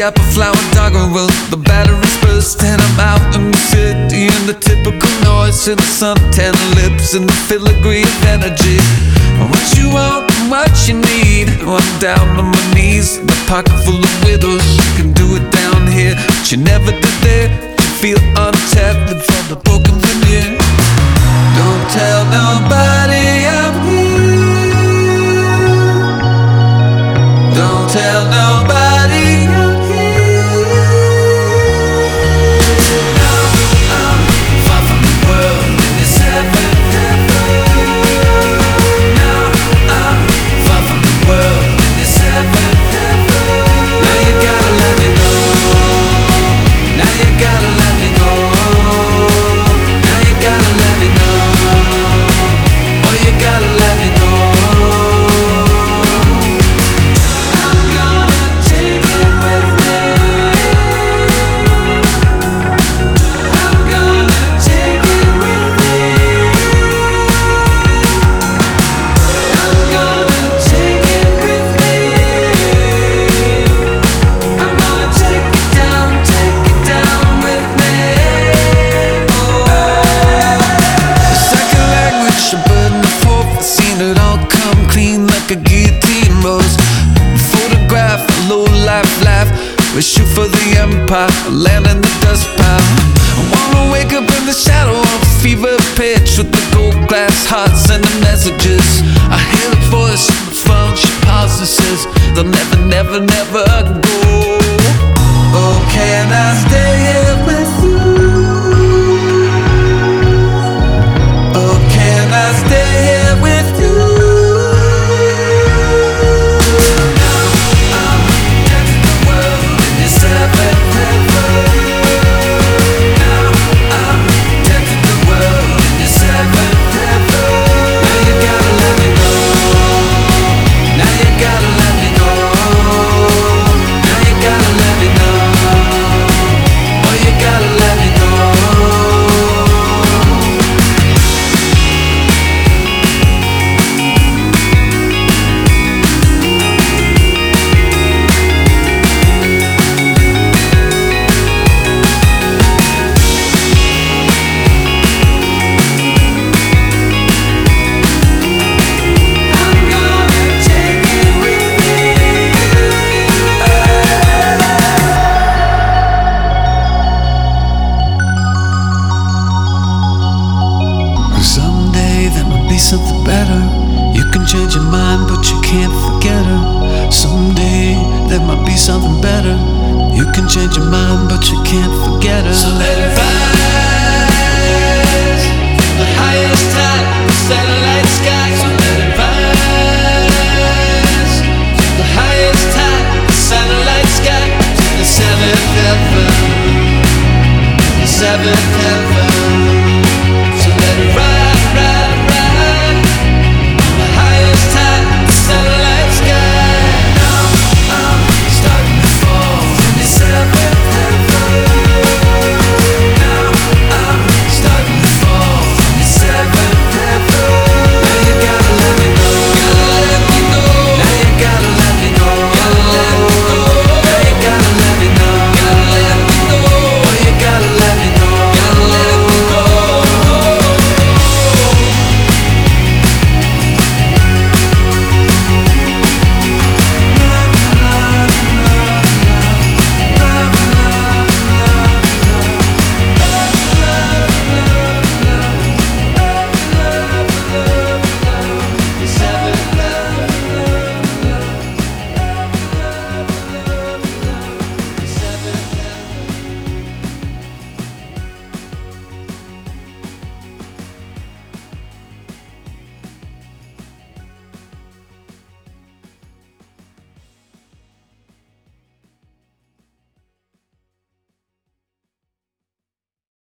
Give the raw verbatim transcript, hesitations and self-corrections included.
apple flower doggerel. The battery's burst and I'm out in the city, and the typical noise in the suntan lips and the filigree of energy. What you want and what you need. I'm down on my knees in a pocket full of widows. You can do it down here, but you never did there. You feel untapped and from the broken veneer. Don't tell nobody I'm here. Don't tell nobody I'm here. Now I'm far from the world in this heaven. Now I'm far from the world in this heaven. Now you gotta let me know. Now you gotta let me know. Now you gotta let me know. Oh, you gotta let me know. I'm gonna take it with me. I'm gonna take it with me. I'm gonna take it with me. I'm gonna take it down, take it down with me. The second language, a bird and a fourth. I've seen it all come clean like a guillotine rose. Photograph, a low life laugh. We shoot for the empire, land in the dust pile. I wanna wake up in the shadow of a fever pitch with the gold glass heart sending messages. I hear the voice on the phone, she pauses, says they'll never, never, never go. Oh, can I stay here with you? Oh, can I stay here with you? Now I'm dead to the world in this heaven. Now I'm dead to the world in this heaven. Now you gotta let me know. Now you gotta let me know. Now you gotta let me know. Oh, you gotta let me know. I'm gonna take it with me. Someday there might be something better. You can change your mind, but you can't forget her. Someday there might be something better. You can change your mind, but you can't forget her. So let it rise from the highest tide, the satellite sky. So let it rise from the highest tide, the satellite sky, to the seventh heaven, the seventh heaven.